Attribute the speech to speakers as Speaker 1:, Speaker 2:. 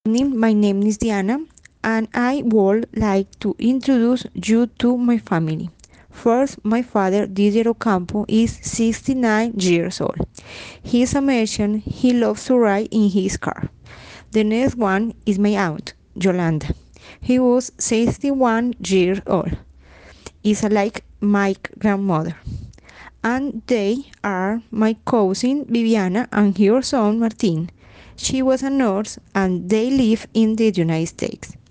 Speaker 1: My name is Diana, and I would like to introduce you to my family. First, my father, Didier Ocampo, is 69 years old. He is American. He loves to ride in his car. The next one is my aunt, Yolanda. He was 61 years old. Is like my grandmother. And they are my cousin Viviana and her son Martin. She was a nurse and they live in the United States.